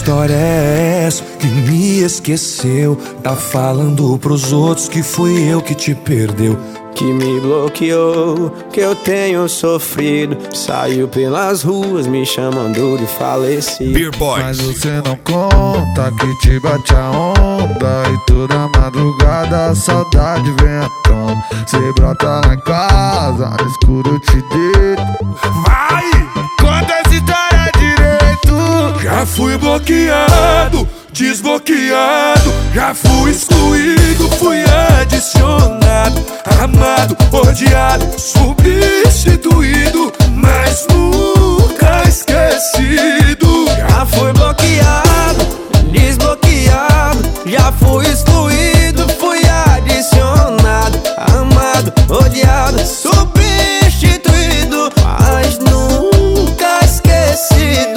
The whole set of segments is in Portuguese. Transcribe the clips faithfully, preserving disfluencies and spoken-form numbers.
história é essa que me esqueceu? Tá falando pros outros que fui eu que te perdeu, que me bloqueou, que eu tenho sofrido. Saiu pelas ruas me chamando de falecido. Beer Boys. Mas você não conta que te bate a onda e toda madrugada a saudade vem à tona. Cê brota lá em casa, no escuro eu te deito. vai! Conta essa história direito. Já fui bloqueado, desbloqueado, já fui excluído, fui adicionado, amado, odiado, substituído, mas nunca esquecido. Já fui bloqueado, desbloqueado, já fui excluído, fui adicionado, amado, odiado, substituído, mas nunca esquecido.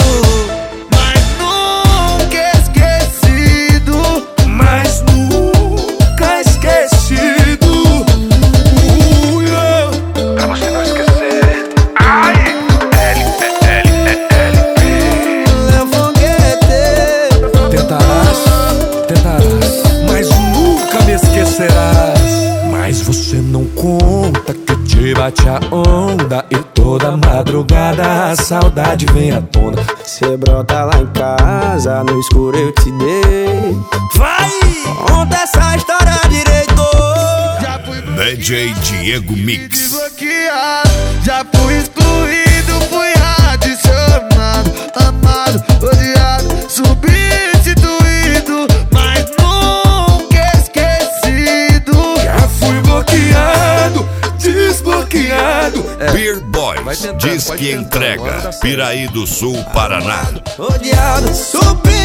Mas você não conta que te bate a onda e toda madrugada a saudade vem à tona. Cê brota lá em casa, no escuro eu te dei. Vai! Conta essa história direito. Já fui D J Diego Mix. desbloqueado, já fui excluído, fui adicionado, amado, odiado, substituído, mas nunca esquecido. Já fui bloqueado, desbloqueado. Beer Boys. Diz que entrega. Piraí do Sul, Paraná. Odiado, substituído.